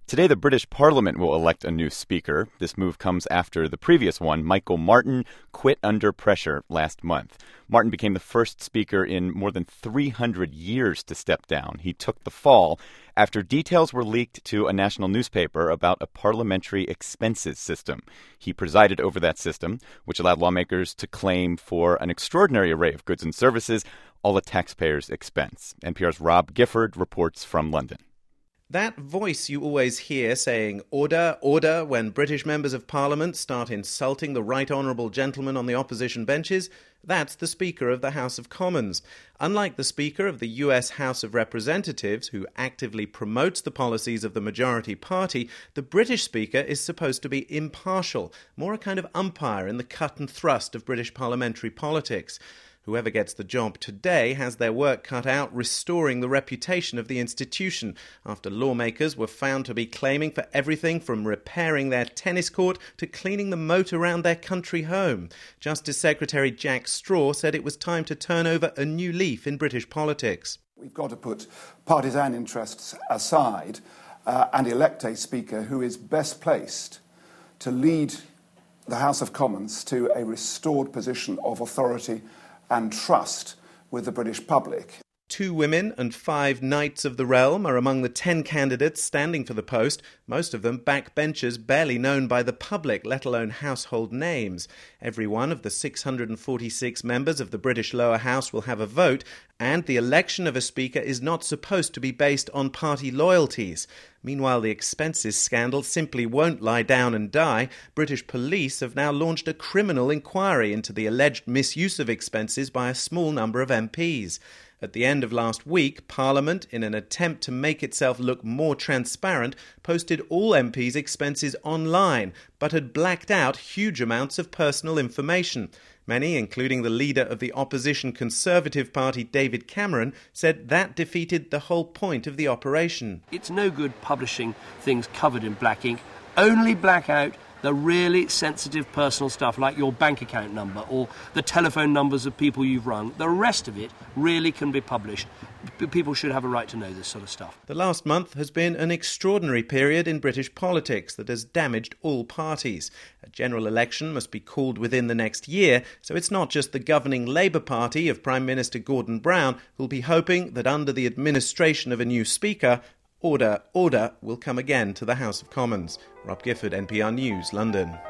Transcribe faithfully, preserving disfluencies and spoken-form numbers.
Today, the British Parliament will elect a new speaker. This move comes after the previous one, Michael Martin, quit under pressure last month. Martin became the first speaker in more than three hundred years to step down. He took the fall after details were leaked to a national newspaper about a parliamentary expenses system. He presided over that system, which allowed lawmakers to claim for an extraordinary array of goods and services, all at taxpayers' expense. N P R's Rob Gifford reports from London. That voice you always hear saying, "Order, order," when British members of Parliament start insulting the right honourable gentleman on the opposition benches, that's the Speaker of the House of Commons. Unlike the Speaker of the U S House of Representatives, who actively promotes the policies of the majority party, the British Speaker is supposed to be impartial, more a kind of umpire in the cut and thrust of British parliamentary politics. Whoever gets the job today has their work cut out restoring the reputation of the institution after lawmakers were found to be claiming for everything from repairing their tennis court to cleaning the moat around their country home. Justice Secretary Jack Straw said it was time to turn over a new leaf in British politics. We've got to put partisan interests aside uh, and elect a Speaker who is best placed to lead the House of Commons to a restored position of authority and trust with the British public. Two women and five knights of the realm are among the ten candidates standing for the post, most of them backbenchers barely known by the public, let alone household names. Every one of the six hundred forty-six members of the British lower house will have a vote, and the election of a speaker is not supposed to be based on party loyalties. Meanwhile, the expenses scandal simply won't lie down and die. British police have now launched a criminal inquiry into the alleged misuse of expenses by a small number of M Ps. At the end of last week, Parliament, in an attempt to make itself look more transparent, posted all M Ps' expenses online, but had blacked out huge amounts of personal information. Many, including the leader of the opposition Conservative Party, David Cameron, said that defeated the whole point of the operation. It's no good publishing things covered in black ink. Only black out the really sensitive personal stuff like your bank account number or the telephone numbers of people you've rung. The rest of it really can be published. People should have a right to know this sort of stuff. The last month has been an extraordinary period in British politics that has damaged all parties. A general election must be called within the next year, so it's not just the governing Labour Party of Prime Minister Gordon Brown who'll be hoping that under the administration of a new speaker, order, order will come again to the House of Commons. Rob Gifford, N P R News, London.